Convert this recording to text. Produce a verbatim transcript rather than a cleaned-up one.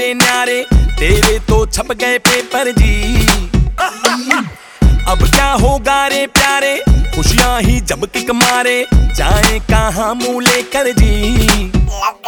न्यारे न्यारे तेरे तो छप गए पेपर जी। अब क्या होगा रे प्यारे, खुशियां ही जब किक मारे, जाए कहाँ मुँह लेकर जी।